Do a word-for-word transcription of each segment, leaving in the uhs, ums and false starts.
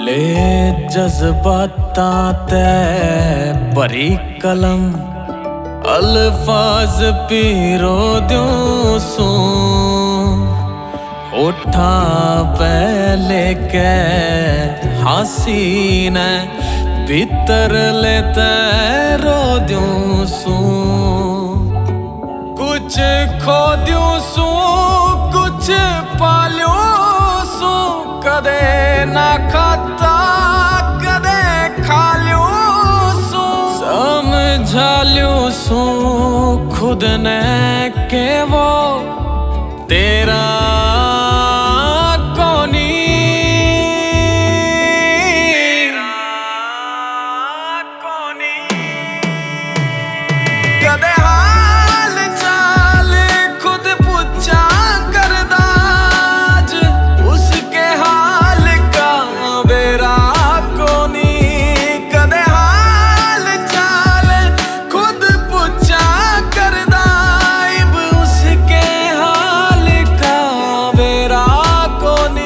ले जज्बातां ते भरी कलम अल्फाज पीरो द्यों सू होठा पहले के हसीन भीतर लेते रो द्यों सू कुछ खो द्यों सू कुछ पाल्यों सू कदे ना खाता कदे खा ल्यों सू समझा ल्यों सू खुद ने के वो तेरा कोनी कदे हाल चाल खुद पूछा करदा उसके हाल का बेरा कोनी कदे हाल चाल खुद पूछा करदा उसके हाल का बेरा कोनी।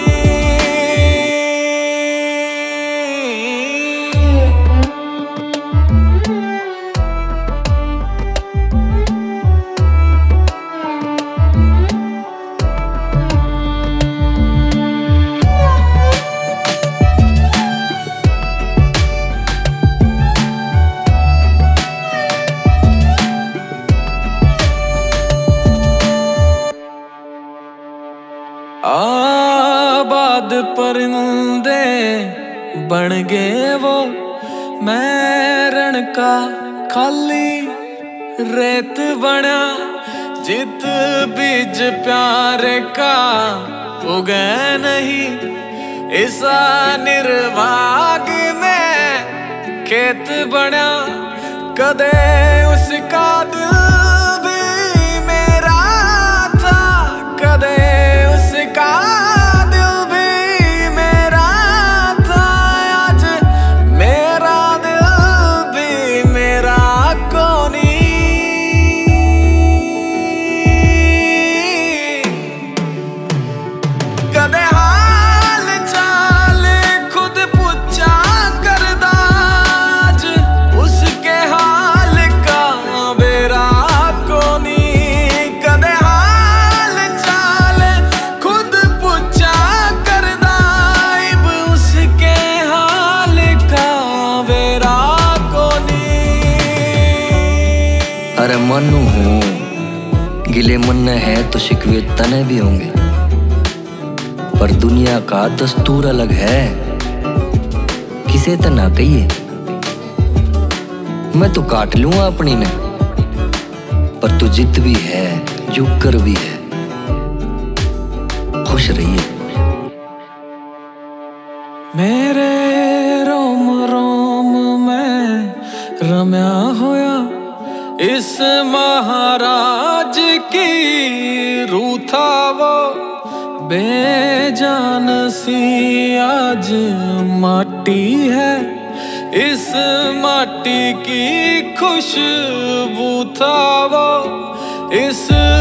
आबाद परिंदे बन गए वो मैरण का खाली रेत बना जित बीज प्यार का उगे नहीं ऐसा निर्भाग में खेत बना कदे उसका दिल भी मेरा था कदे उसका दिल भी मेरा था आज मेरा दिल भी मेरा कोनी कदे हाल चाल खुद पूछा करदा उसके हाल का बेरा कोनी कदे हाल चाल खुद पूछा करदा उसके हाल का बेरा कोनी। अरे मनु हूँ गिले मन है तो शिकवे तने भी होंगे पर दुनिया का दस्तूर अलग है किसे तो ना कहिए मैं तो काट लूंगा अपनी ने पर तू जित भी है झुक कर भी है खुश रहिए। मेरे रोम रोम में रम्या होया इस महाराज की रूह था वो बेजान सी आज माटी है इस माटी की खुशबू था वो इस